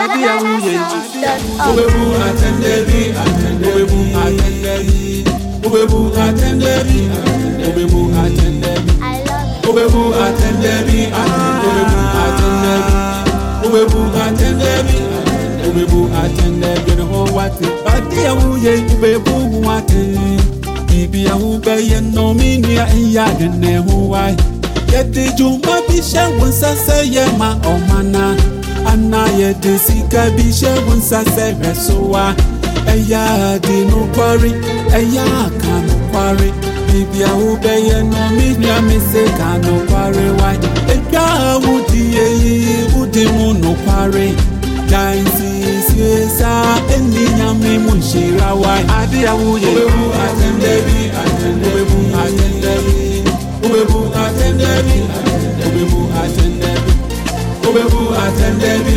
Ubebu atendebi, ubebu atendebi, ubebu atendebi, ubebu atendebi, ubebu atendebi, ubebu atendebi, ubebu atendebi, no wati. Adia uye ubebu wati. Ibi ya ubeye no minia iyade ne huwai. Yedi juma bishe wunsase yema omana. Ana yedi sika bishe wunsase resoa. Eya di no kwari, eya ka no kwari. Ibi ya ubeye no minia mise ka no kwari wai. Eya udi mu no kwari. Dainsi siesa eni nyame munshira wai. Adia uye ubebu atendebi, ubebu atendebi, ubebu atendebi, ubebu atendebi, ubebu atendebi,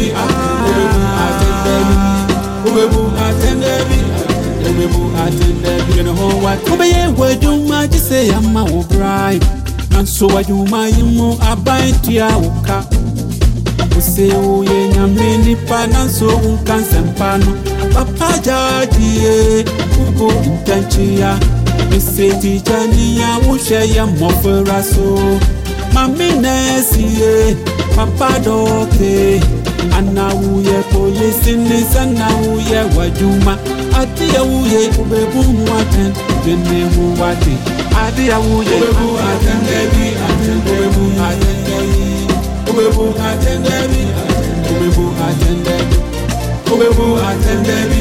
ubebu atendebi, ubebu atendebi. You know what? Ubeye wajuma jise yama ubrai. Nanso wajuma yimu abaitia uka. Use uye nyame nipa nanso unkansempano. Papa jadie ugo intenchia. Mise tijaniya ushe ya mofera so. Mami nesiye papa doke. Ana uye polisi nisana uye wajuma. Adia uye ubebu mwaten jene huwati. Adia uye ubebu atendebi, ubebu atendebi, ubebu atendebi, ubebu atendebi, ubebu atendebi,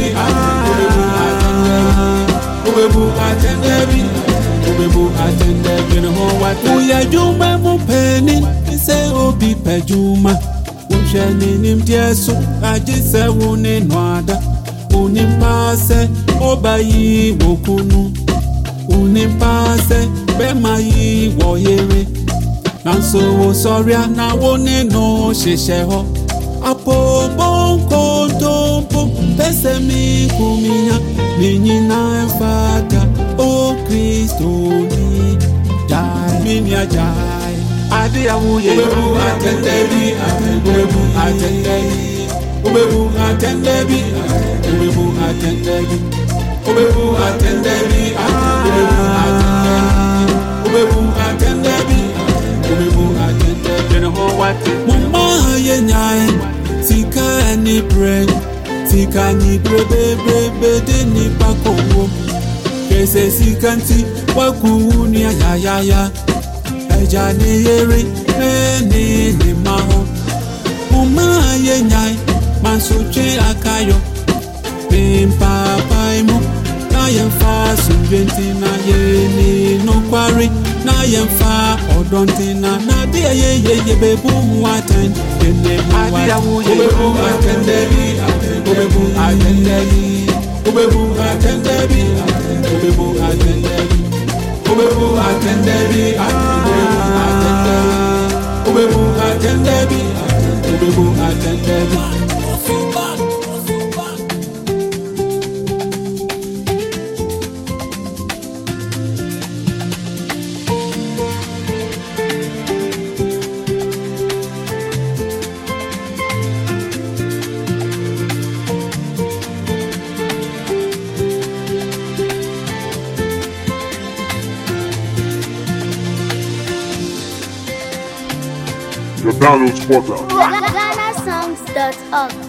ubebu atendebi, ubebu atendebi, no wati. Uya juma mupeni ise obi pejuma. Usheni nimtiesu ajise wune nwada. Unimpase obayi wokunu. Unimpase bemayi woyere. Nanso wo soria na wone no shisheho. Apo bonko tompo pese mi kuminya. Ninyina enfaka o Kristo ni jai. Minya jai. Adia uye ubebu atendebi, ubebu atendebi, ubebu atendebi, ubebu atendebi, ubebu atendebi, ubebu atendebi, ubebu atendebi. No wati. Mama ye nyai, tika ni bread, tika ni brebe de ni pakowo. Kese sikanti waku ni ya. Ejani yeri ni maho. Mama ye nyai mansuche akayo. Pimpa paimo na yemfa sunjenti na ye ni no kwari. Na yemfa odontina na dia ye bebu waten. Ene adia ubebu atendebi, ubebu atendebi, ubebu atendebi, ubebu atendebi, ubebu atendebi, ubebu atendebi, ubebu atendebi. Your download spotter. GhanaSongs.org